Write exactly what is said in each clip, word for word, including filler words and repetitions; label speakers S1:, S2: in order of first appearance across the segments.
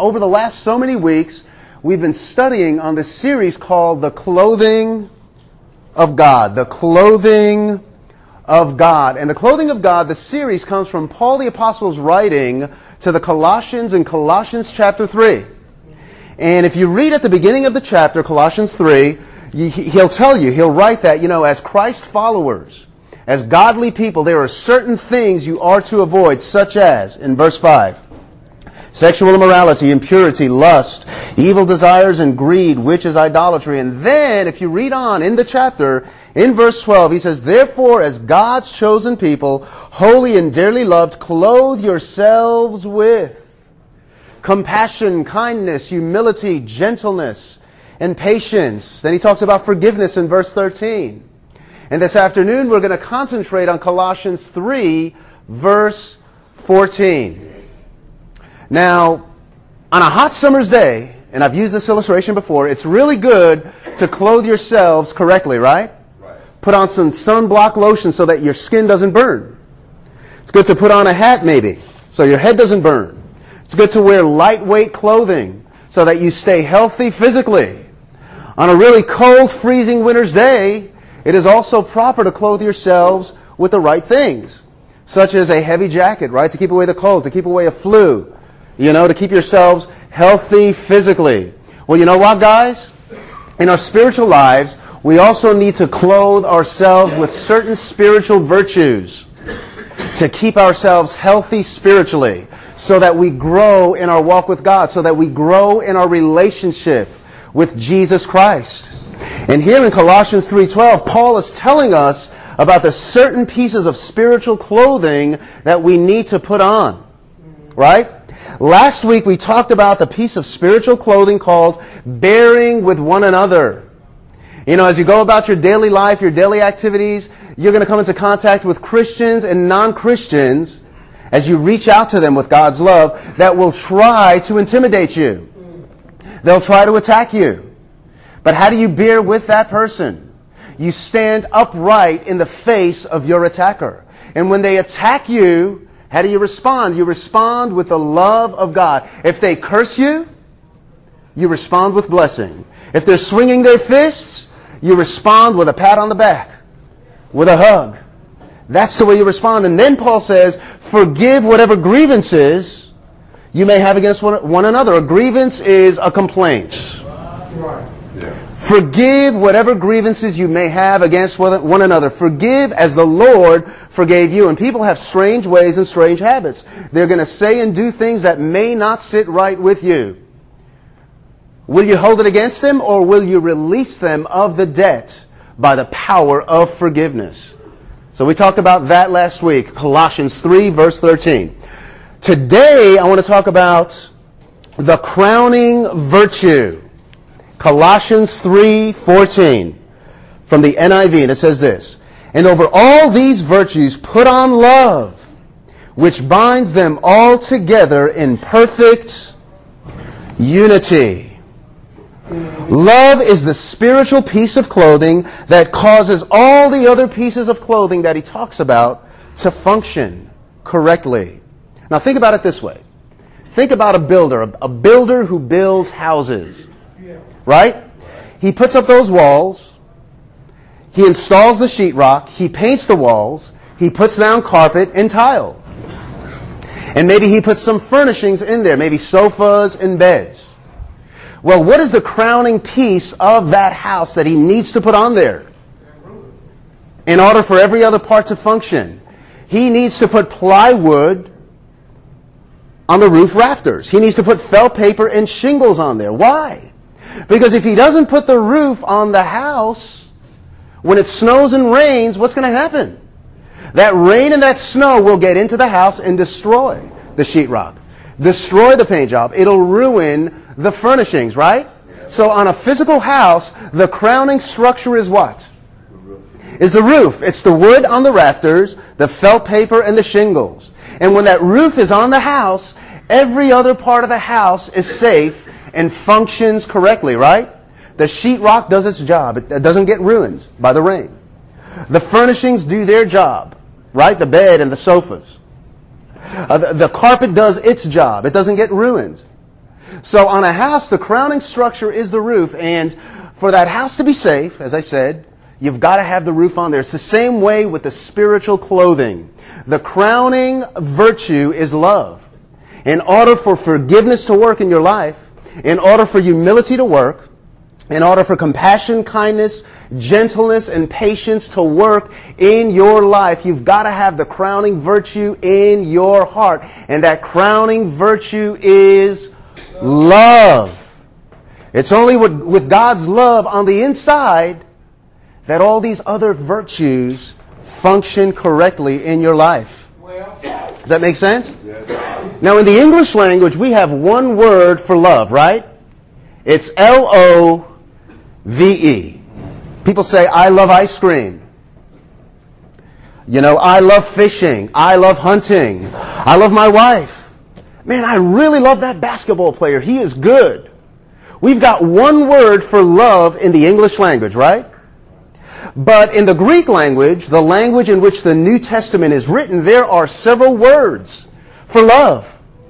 S1: over the last so many weeks, we've been studying on this series called The Clothing of God. The Clothing of God. And the Clothing of God, the series comes from Paul the Apostle's writing to the Colossians in Colossians chapter three. And if you read at the beginning of the chapter, Colossians three, he'll tell you, he'll write that, you know, as Christ followers, as godly people, there are certain things you are to avoid, such as, in verse five, sexual immorality, impurity, lust, evil desires, and greed, which is idolatry. And then, if you read on in the chapter, in verse twelve, he says, therefore, as God's chosen people, holy and dearly loved, clothe yourselves with compassion, kindness, humility, gentleness, and patience. Then he talks about forgiveness in verse thirteen. And this afternoon, we're going to concentrate on Colossians three, verse fourteen. Now, on a hot summer's day, and I've used this illustration before, it's really good to clothe yourselves correctly, right? Right. Put on some sunblock lotion so that your skin doesn't burn. It's good to put on a hat, maybe, so your head doesn't burn. It's good to wear lightweight clothing so that you stay healthy physically. On a really cold, freezing winter's day, it is also proper to clothe yourselves with the right things, such as a heavy jacket, right, to keep away the cold, to keep away a flu, you know, to keep yourselves healthy physically. Well, you know what, guys? In our spiritual lives, we also need to clothe ourselves with certain spiritual virtues to keep ourselves healthy spiritually, so that we grow in our walk with God, so that we grow in our relationship with Jesus Christ. And here in Colossians three twelve, Paul is telling us about the certain pieces of spiritual clothing that we need to put on. Right? Last week we talked about the piece of spiritual clothing called bearing with one another. You know, as you go about your daily life, your daily activities, you're going to come into contact with Christians and non-Christians as you reach out to them with God's love that will try to intimidate you. They'll try to attack you. But how do you bear with that person? You stand upright in the face of your attacker. And when they attack you, how do you respond? You respond with the love of God. If they curse you, you respond with blessing. If they're swinging their fists, you respond with a pat on the back, with a hug. That's the way you respond. And then Paul says, forgive whatever grievances you may have against one, one another. A grievance is a complaint. Right. Yeah. Forgive whatever grievances you may have against one, one another. Forgive as the Lord forgave you. And people have strange ways and strange habits. They're going to say and do things that may not sit right with you. Will you hold it against them, or will you release them of the debt by the power of forgiveness? So we talked about that last week, Colossians three, verse thirteen. Today, I want to talk about the crowning virtue. Colossians three, fourteen, from the N I V, and it says this, and over all these virtues put on love, which binds them all together in perfect unity. Love is the spiritual piece of clothing that causes all the other pieces of clothing that he talks about to function correctly. Now think about it this way. Think about a builder, a builder who builds houses, right? He puts up those walls, he installs the sheetrock, he paints the walls, he puts down carpet and tile. And maybe he puts some furnishings in there, maybe sofas and beds. Well, what is the crowning piece of that house that he needs to put on there in order for every other part to function? He needs to put plywood on the roof rafters. He needs to put felt paper and shingles on there. Why? Because if he doesn't put the roof on the house, when it snows and rains, what's going to happen? That rain and that snow will get into the house and destroy the sheetrock, destroy the paint job. It'll ruin the furnishings, right? So on a physical house, the crowning structure is what? Is the roof. It's the wood on the rafters, the felt paper, and the shingles. And when that roof is on the house, every other part of the house is safe and functions correctly, right? The sheetrock does its job. It doesn't get ruined by the rain. The furnishings do their job, right? The bed and the sofas. Uh, the, the carpet does its job. It doesn't get ruined. So on a house, the crowning structure is the roof. And for that house to be safe, as I said, you've got to have the roof on there. It's the same way with the spiritual clothing. The crowning virtue is love. In order for forgiveness to work in your life, in order for humility to work, in order for compassion, kindness, gentleness, and patience to work in your life, you've got to have the crowning virtue in your heart. And that crowning virtue is love. It's only with, with God's love on the inside that all these other virtues function correctly in your life. Does that make sense? Yes. Now, in the English language, we have one word for love, right? It's L O V E. People say, I love ice cream. You know, I love fishing. I love hunting. I love my wife. Man, I really love that basketball player. He is good. We've got one word for love in the English language, right? But in the Greek language, the language in which the New Testament is written, there are several words for love.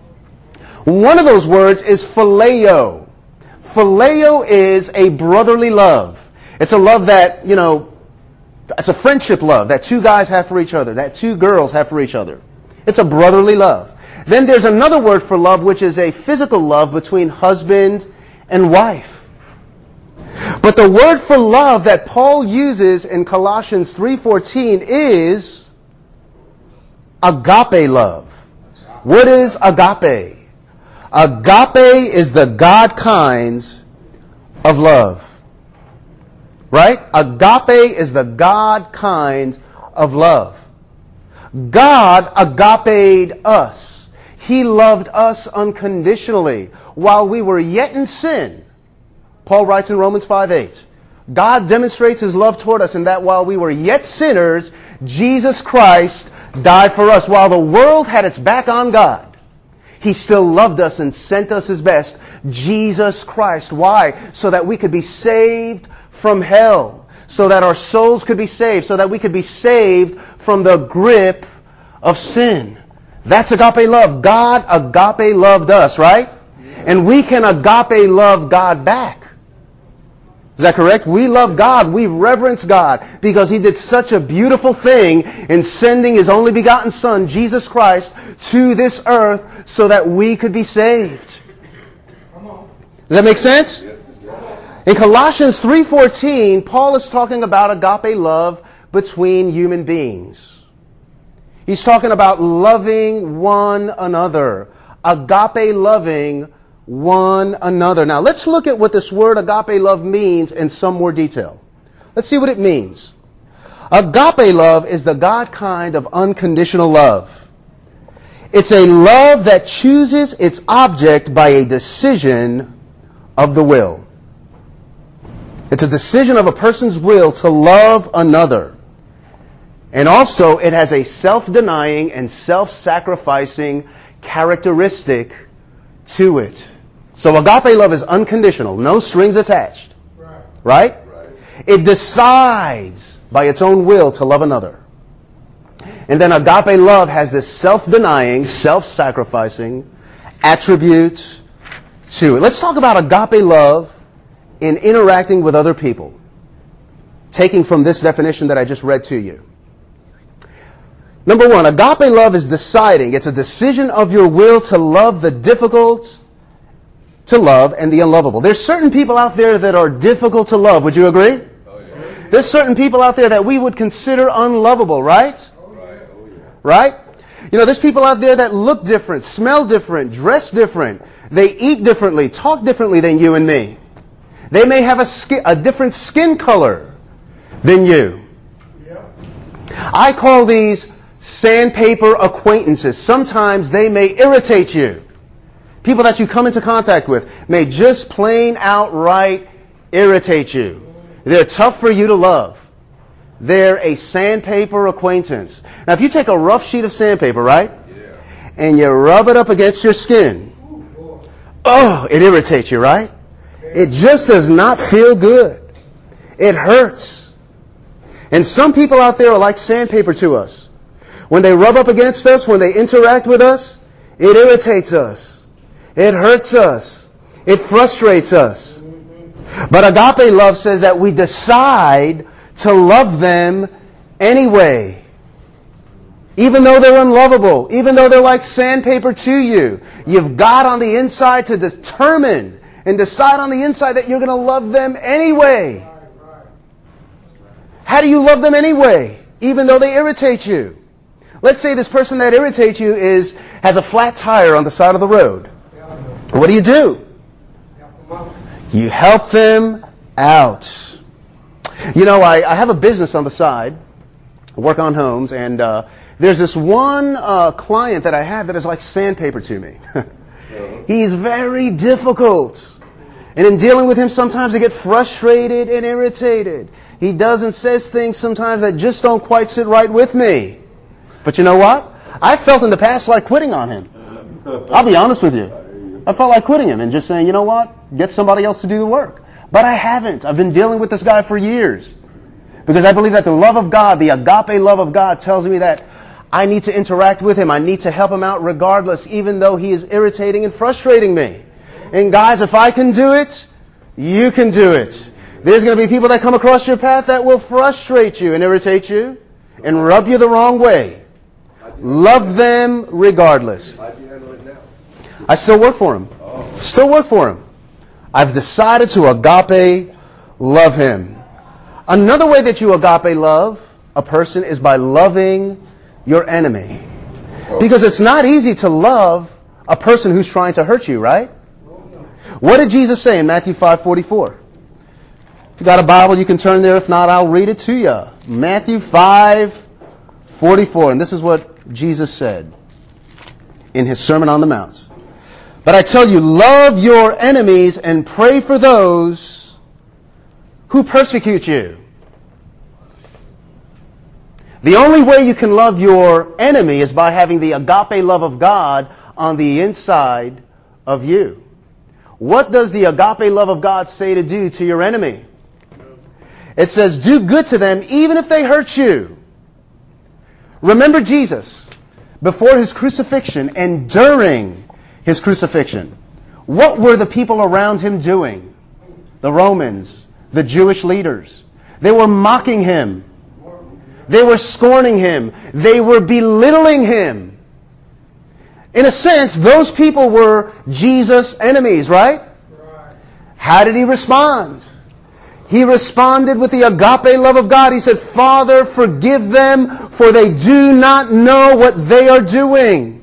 S1: One of those words is phileo. Phileo is a brotherly love. It's a love that, you know, it's a friendship love that two guys have for each other, that two girls have for each other. It's a brotherly love. Then there's another word for love, which is a physical love between husband and wife. But the word for love that Paul uses in Colossians three fourteen is agape love. What is agape? Agape is the God kind of love. Right? Agape is the God kind of love. God agape'd us. He loved us unconditionally while we were yet in sin. Paul writes in Romans five eight, God demonstrates His love toward us in that while we were yet sinners, Jesus Christ died for us. While the world had its back on God, He still loved us and sent us His best, Jesus Christ. Why? So that we could be saved from hell. So that our souls could be saved. So that we could be saved from the grip of sin. That's agape love. God agape loved us, right? And we can agape love God back. Is that correct? We love God. We reverence God because He did such a beautiful thing in sending His only begotten Son, Jesus Christ, to this earth so that we could be saved. Does that make sense? In Colossians three fourteen, Paul is talking about agape love between human beings. He's talking about loving one another. Agape loving one another. Now, let's look at what this word agape love means in some more detail. Let's see what it means. Agape love is the God kind of unconditional love. It's a love that chooses its object by a decision of the will. It's a decision of a person's will to love another. And also, it has a self-denying and self-sacrificing characteristic to it. So agape love is unconditional, no strings attached. Right? Right? Right. It decides by its own will to love another. And then agape love has this self-denying, self-sacrificing attribute to it. Let's talk about agape love in interacting with other people, taking from this definition that I just read to you. Number one, agape love is deciding. It's a decision of your will to love the difficult to love and the unlovable. There's certain people out there that are difficult to love. Would you agree? Oh, yeah. There's certain people out there that we would consider unlovable, right? Oh, right. Oh, yeah. Right? You know, there's people out there that look different, smell different, dress different. They eat differently, talk differently than you and me. They may have a, skin, a different skin color than you. Yeah. I call these sandpaper acquaintances. Sometimes they may irritate you. People that you come into contact with may just plain outright irritate you. They're tough for you to love. They're a sandpaper acquaintance. Now, if you take a rough sheet of sandpaper, right? Yeah. And you rub it up against your skin, oh, it irritates you, right? It just does not feel good. It hurts. And some people out there are like sandpaper to us. When they rub up against us, when they interact with us, it irritates us. It hurts us. It frustrates us. But agape love says that we decide to love them anyway. Even though they're unlovable, even though they're like sandpaper to you, you've got on the inside to determine and decide on the inside that you're going to love them anyway. How do you love them anyway, even though they irritate you? Let's say this person that irritates you is has a flat tire on the side of the road. What do you do? You help them out. You know, I, I have a business on the side, work on homes, and uh, there's this one uh, client that I have that is like sandpaper to me. He's very difficult. And in dealing with him, sometimes I get frustrated and irritated. He does and says things sometimes that just don't quite sit right with me. But you know what? I felt in the past like quitting on him. I'll be honest with you. I felt like quitting him and just saying, you know what? Get somebody else to do the work. But I haven't. I've been dealing with this guy for years. Because I believe that the love of God, the agape love of God, tells me that I need to interact with him. I need to help him out regardless, even though he is irritating and frustrating me. And guys, if I can do it, you can do it. There's going to be people that come across your path that will frustrate you and irritate you and rub you the wrong way. Love them regardless. I still work for him. Still work for him. I've decided to agape love him. Another way that you agape love a person is by loving your enemy. Because it's not easy to love a person who's trying to hurt you, right? What did Jesus say in Matthew five forty-four? If you got a Bible, you can turn there. If not, I'll read it to you. Matthew five forty-four. And this is what Jesus said in his Sermon on the Mount. But I tell you, love your enemies and pray for those who persecute you. The only way you can love your enemy is by having the agape love of God on the inside of you. What does the agape love of God say to do to your enemy? It says, do good to them even if they hurt you. Remember Jesus, before his crucifixion and during his crucifixion. What were the people around him doing? The Romans, the Jewish leaders. They were mocking him. They were scorning him. They were belittling him. In a sense, those people were Jesus' enemies, right? How did he respond? He responded with the agape love of God. He said, Father, forgive them, for they do not know what they are doing.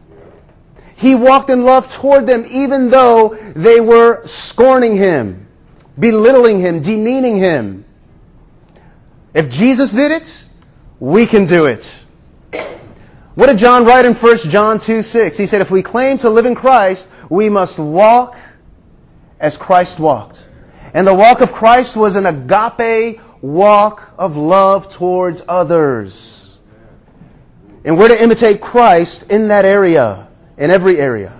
S1: He walked in love toward them even though they were scorning him, belittling him, demeaning him. If Jesus did it, we can do it. What did John write in First John two six? He said, if we claim to live in Christ, we must walk as Christ walked. And the walk of Christ was an agape walk of love towards others. And we're to imitate Christ in that area. In every area.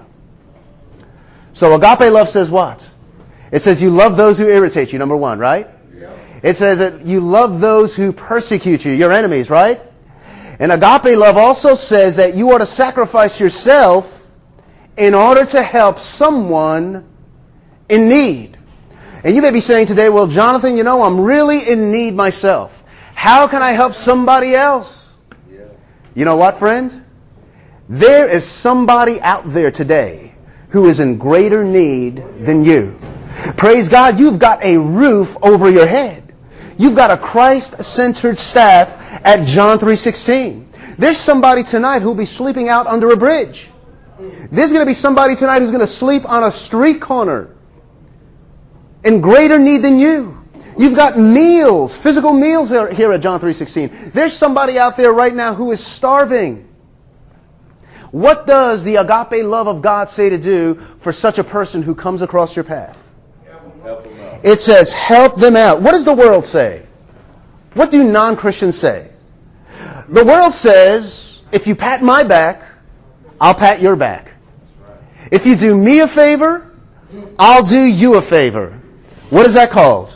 S1: So agape love says what? It says you love those who irritate you, number one, right? Yeah. It says that you love those who persecute you, your enemies, right? And agape love also says that you are to sacrifice yourself in order to help someone in need. And you may be saying today, well, Jonathan, you know, I'm really in need myself. How can I help somebody else? Yeah. You know what, friend? There is somebody out there today who is in greater need than you. Praise God, you've got a roof over your head. You've got a Christ-centered staff at John three sixteen. There's somebody tonight who'll be sleeping out under a bridge. There's going to be somebody tonight who's going to sleep on a street corner in greater need than you. You've got meals, physical meals here, here at John three sixteen. There's somebody out there right now who is starving. What does the agape love of God say to do for such a person who comes across your path? Help them out. It says, help them out. What does the world say? What do non-Christians say? The world says, if you pat my back, I'll pat your back. If you do me a favor, I'll do you a favor. What is that called?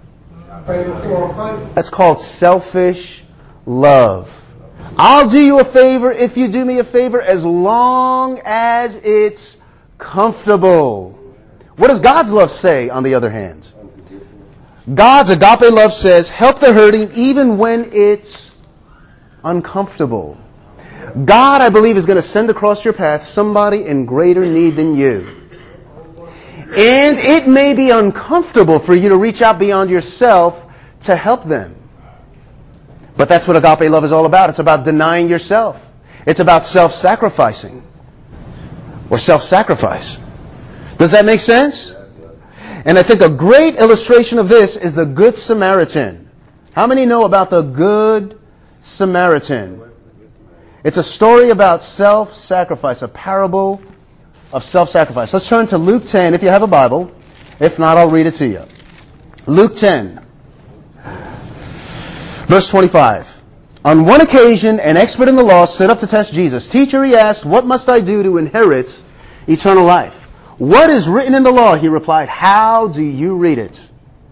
S1: That's called selfish love. I'll do you a favor if you do me a favor as long as it's comfortable. What does God's love say, on the other hand? God's agape love says, help the hurting even when it's uncomfortable. God, I believe, is going to send across your path somebody in greater need than you. And it may be uncomfortable for you to reach out beyond yourself to help them. But that's what agape love is all about. It's about denying yourself. It's about self-sacrificing. Or self-sacrifice. Does that make sense? And I think a great illustration of this is the Good Samaritan. How many know about the Good Samaritan? It's a story about self-sacrifice, a parable of self-sacrifice. Let's turn to Luke ten if you have a Bible. If not, I'll read it to you. Luke ten, verse twenty-five. On one occasion, an expert in the law stood up to test Jesus. Teacher, he asked, what must I do to inherit eternal life? What is written in the law? He replied, how do you read it?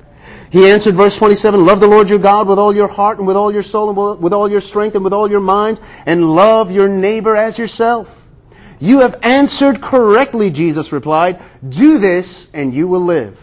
S1: He answered, verse twenty-seven, love the Lord your God with all your heart and with all your soul and with all your strength and with all your mind, and love your neighbor as yourself. You have answered correctly, Jesus replied. Do this and you will live.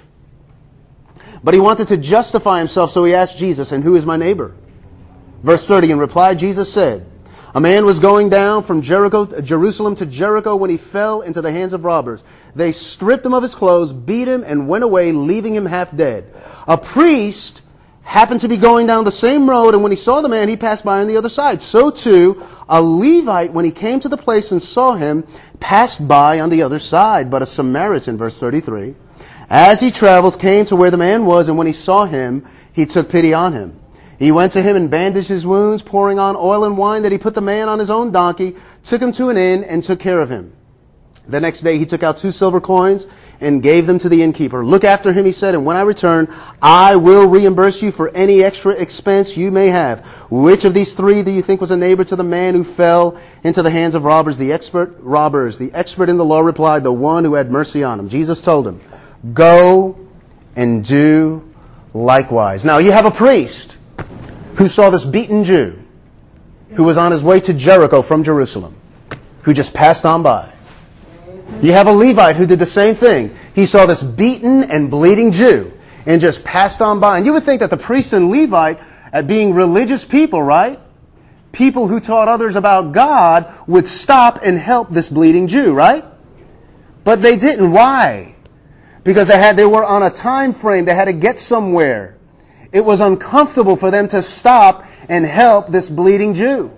S1: But he wanted to justify himself, so he asked Jesus, and who is my neighbor? Verse thirty, in reply, Jesus said, a man was going down from Jericho, Jerusalem to Jericho when he fell into the hands of robbers. They stripped him of his clothes, beat him, and went away, leaving him half dead. A priest happened to be going down the same road, and when he saw the man, he passed by on the other side. So too, a Levite, when he came to the place and saw him, passed by on the other side. But a Samaritan, verse thirty-three, as he traveled, came to where the man was, and when he saw him, he took pity on him. He went to him and bandaged his wounds, pouring on oil and wine. That he put the man on his own donkey, took him to an inn, and took care of him. The next day he took out two silver coins and gave them to the innkeeper. Look after him, he said, and when I return, I will reimburse you for any extra expense you may have. Which of these three do you think was a neighbor to the man who fell into the hands of robbers? The expert robbers. The expert in the law replied, the one who had mercy on him. Jesus told him, go and do likewise. Now you have a priest who saw this beaten Jew who was on his way to Jericho from Jerusalem, who just passed on by. You have a Levite who did the same thing. He saw this beaten and bleeding Jew and just passed on by. And you would think that the priest and Levite, at being religious people, right? People who taught others about God, would stop and help this bleeding Jew, right? But they didn't. Why? Because they had they were on a time frame. They had to get somewhere. It was uncomfortable for them to stop and help this bleeding Jew.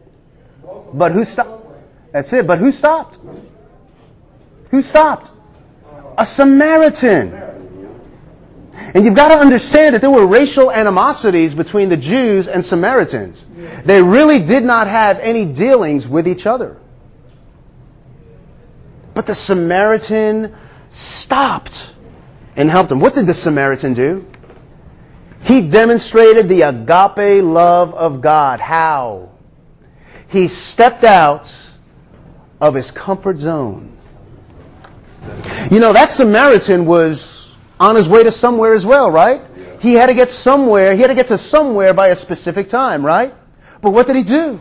S1: But who stopped? That's it. But who stopped? Who stopped? A Samaritan. And you've got to understand that there were racial animosities between the Jews and Samaritans. They really did not have any dealings with each other. But the Samaritan stopped and helped him. What did the Samaritan do? He demonstrated the agape love of God. How? He stepped out of his comfort zone. You know, that Samaritan was on his way to somewhere as well, right? He had to get somewhere. He had to get to somewhere by a specific time, right? But what did he do?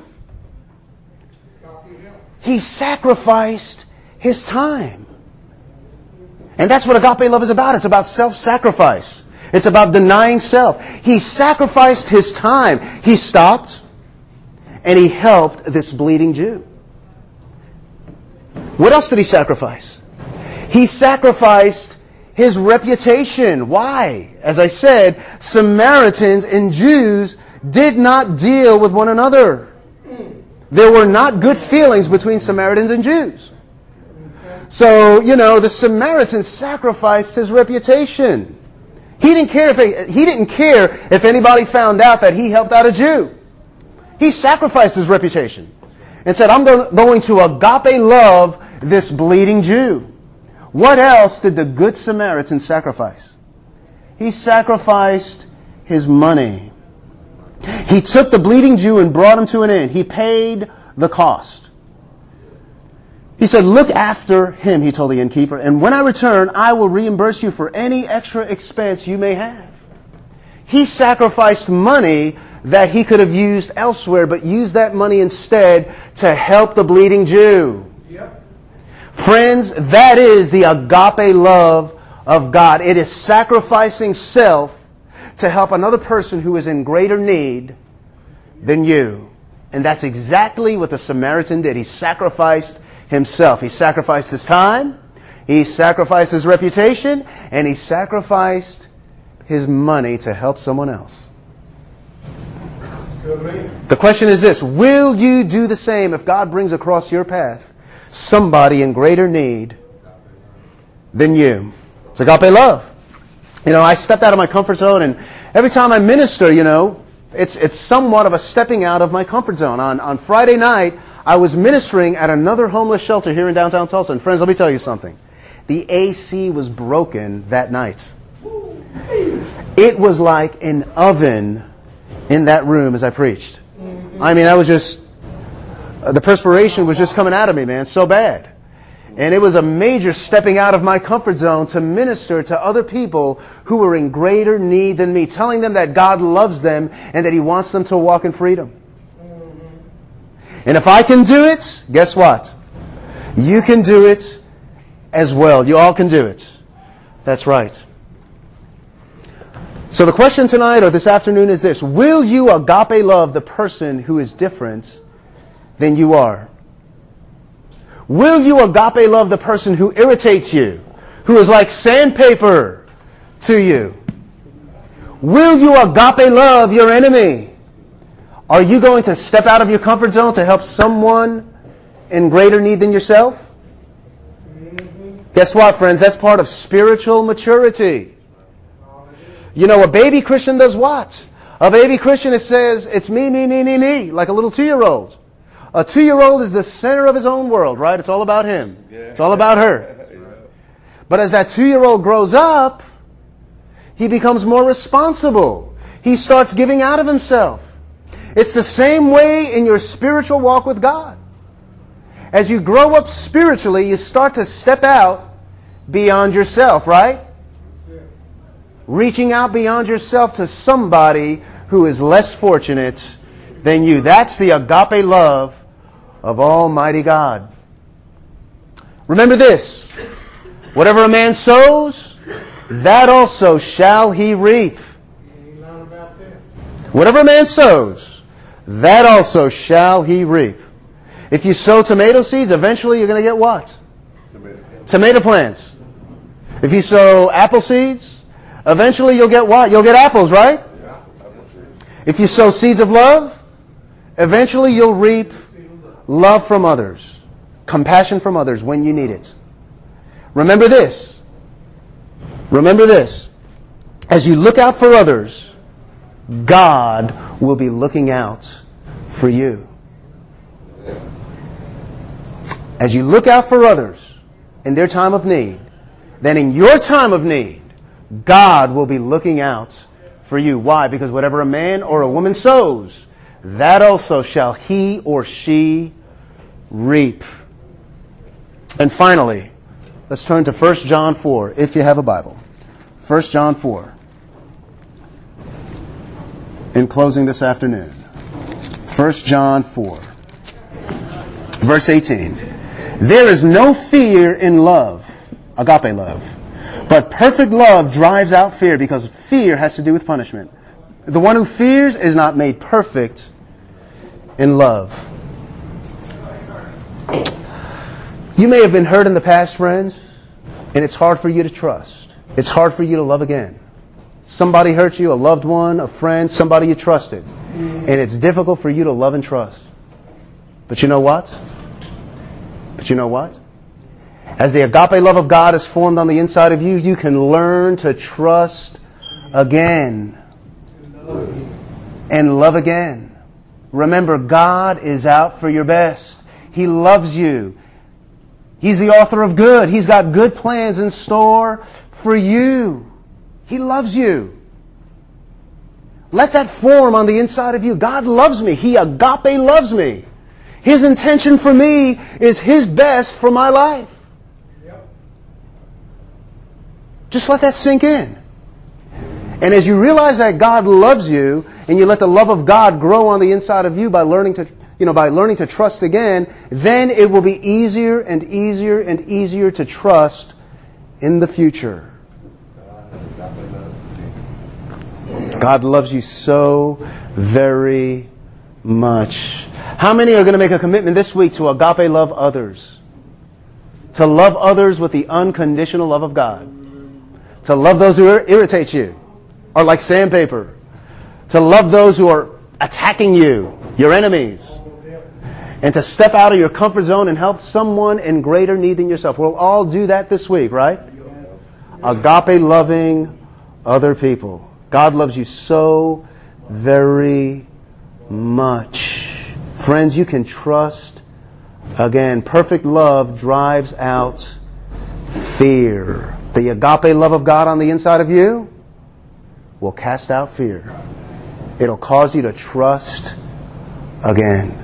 S1: He sacrificed his time. And that's what agape love is about. It's about self-sacrifice. It's about denying self. He sacrificed his time. He stopped and he helped this bleeding Jew. What else did he sacrifice? He sacrificed his reputation. Why? As I said, Samaritans and Jews did not deal with one another. There were not good feelings between Samaritans and Jews. So, you know, the Samaritan sacrificed his reputation. He didn't care if he, he didn't care if anybody found out that he helped out a Jew. He sacrificed his reputation and said, I'm going to agape love this bleeding Jew. What else did the Good Samaritan sacrifice? He sacrificed his money. He took the bleeding Jew and brought him to an inn. He paid the cost. He said, look after him, he told the innkeeper, and when I return, I will reimburse you for any extra expense you may have. He sacrificed money that he could have used elsewhere, but used that money instead to help the bleeding Jew. Yep. Friends, that is the agape love of God. It is sacrificing self to help another person who is in greater need than you. And that's exactly what the Samaritan did. He sacrificed himself. He sacrificed his time, he sacrificed his reputation, and he sacrificed his money to help someone else. The question is this: will you do the same if God brings across your path somebody in greater need than you? It's agape love. You know, I stepped out of my comfort zone, and every time I minister, you know, it's it's somewhat of a stepping out of my comfort zone. On, on Friday night, I was ministering at another homeless shelter here in downtown Tulsa. And friends, let me tell you something. The A C was broken that night. It was like an oven in that room as I preached. I mean, I was just, uh, the perspiration was just coming out of me, man, so bad. And it was a major stepping out of my comfort zone to minister to other people who were in greater need than me, telling them that God loves them and that He wants them to walk in freedom. And if I can do it, guess what? You can do it as well. You all can do it. That's right. So the question tonight or this afternoon is this: will you agape love the person who is different than you are? Will you agape love the person who irritates you, who is like sandpaper to you? Will you agape love your enemy? Are you going to step out of your comfort zone to help someone in greater need than yourself? Guess what, friends? That's part of spiritual maturity. You know, a baby Christian does what? A baby Christian, it says, it's me, me, me, me, me, like a little two-year-old. A two-year-old is the center of his own world, right? It's all about him. It's all about her. But as that two-year-old grows up, he becomes more responsible. He starts giving out of himself. It's the same way in your spiritual walk with God. As you grow up spiritually, you start to step out beyond yourself, right? Reaching out beyond yourself to somebody who is less fortunate than you. That's the agape love of Almighty God. Remember this: whatever a man sows, that also shall he reap. Whatever a man sows, that also shall he reap. If you sow tomato seeds, eventually you're going to get what? Tomato plants. If you sow apple seeds, eventually you'll get what? You'll get apples, right? If you sow seeds of love, eventually you'll reap love from others, compassion from others when you need it. Remember this. Remember this. As you look out for others, God will be looking out for you. As you look out for others in their time of need, then in your time of need, God will be looking out for you. Why? Because whatever a man or a woman sows, that also shall he or she reap. And finally, let's turn to First John four, if you have a Bible. First John four. In closing this afternoon. First John four. Verse eighteen. There is no fear in love, agape love. But perfect love drives out fear, because fear has to do with punishment. The one who fears is not made perfect in love. You may have been hurt in the past, friends, and it's hard for you to trust. It's hard for you to love again. Somebody hurt you, a loved one, a friend, somebody you trusted. And it's difficult for you to love and trust. But you know what? But you know what? As the agape love of God is formed on the inside of you, you can learn to trust again. And love again. Remember, God is out for your best. He loves you. He's the author of good. He's got good plans in store for you. He loves you. Let that form on the inside of you. God loves me. He agape loves me. His intention for me is His best for my life. Yep. Just let that sink in. And as you realize that God loves you, and you let the love of God grow on the inside of you by learning to, you know, by learning to trust again, then it will be easier and easier and easier to trust in the future. God loves you so very much. How many are going to make a commitment this week to agape love others? To love others with the unconditional love of God. To love those who irritate you, or like sandpaper. To love those who are attacking you, your enemies. And to step out of your comfort zone and help someone in greater need than yourself. We'll all do that this week, right? Agape loving other people. God loves you so very much. Friends, you can trust. Again, perfect love drives out fear. The agape love of God on the inside of you will cast out fear. It'll cause you to trust again.